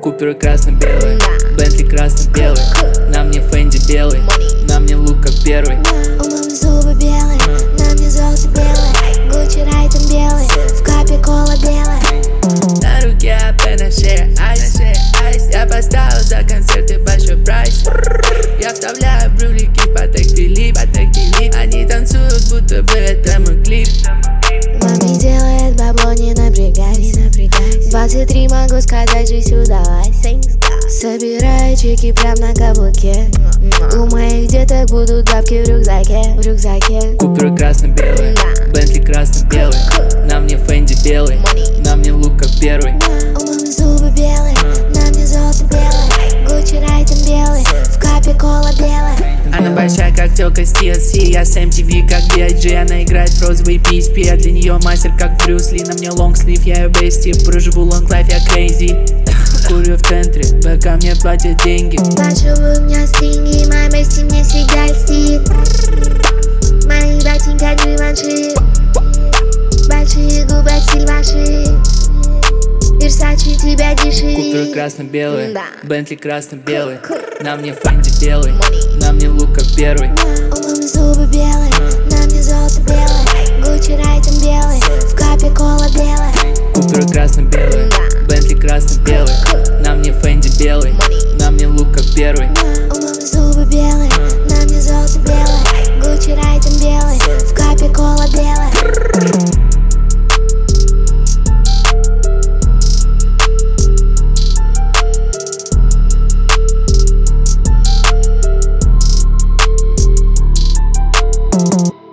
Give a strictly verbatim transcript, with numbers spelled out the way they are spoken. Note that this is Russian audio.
Купер красно-белый, Бентли красно-белый, на мне Фенди белый, на мне лук как первый. У мамы зубы белые, на мне золото белое, Гуччи Райтон белый, в капе кола белая. На руке АП, на шее айс, я поставил за концерты большой прайс. Я вставляю брюлики по тег Филипп, они танцуют, будто бы это мой клип. Маме делает бабло, не напрягайся. Двадцать три могу сказать, жизнь удалась. Собираю чеки прям на каблуке. У моих деток будут бабки в рюкзаке, в рюкзаке. Купер красно-белый, Бентли красно-белый, на мне Фенди белый, на мне лук как первый. У мамы зубы белые, на мне золото белое, Гуччи Райтон белый, в капе кола белая. Она большая, как тёлка с ти эл си, я с эм ти ви, как би ай джи. Она играет в розовый пи эс пи, я для неё мастер, как Брюс Ли. На мне лонгслив, я её бести, проживу лонглайф, я крейзи. Курю в центре, пока мне платят деньги. Большой у меня стинги, моя бести мне всегда льстит. Мои ботинки Givenchy, большие губы от Сильваши, Версачи тебя дешевит. Купер красно-белый, Да. Бентли красно-белый, на мне Фенди белый, на мне лук как первый. У мамы зубы белые, на мне золото белое, Гуччи Райтон белый, в капе кола белая. Купер красно-белый, Бентли красно-белый, на мне Фенди белый, на мне лук как первый. У мамы зубы белые, на мне золото белое, Гуччи Райтон белый, в капе кола белая. Thank you.